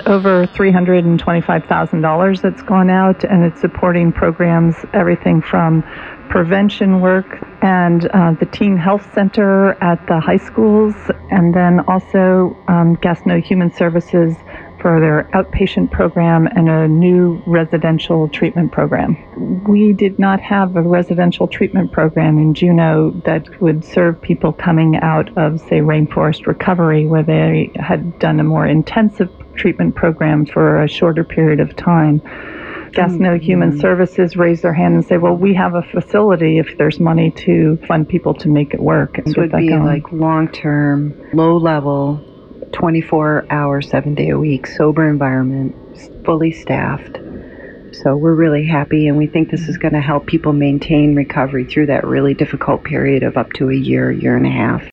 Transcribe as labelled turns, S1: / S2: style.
S1: over $325,000 that's gone out, and it's supporting programs, everything from prevention work and the Teen Health Center at the high schools, and then also Gastineau Human Services for their outpatient program and a new residential treatment program. We did not have a residential treatment program in Juneau that would serve people coming out of, say, rainforest recovery, where they had done a more intensive treatment program for a shorter period of time. Gastineau Human Services raised their hand and say, well, we have a facility if there's money to fund people to make it work.
S2: This would be like long-term, low-level, 24-hour, 7-day-a-week, sober environment, fully staffed. So we're really happy, and we think this is going to help people maintain recovery through that really difficult period of up to a year and a half.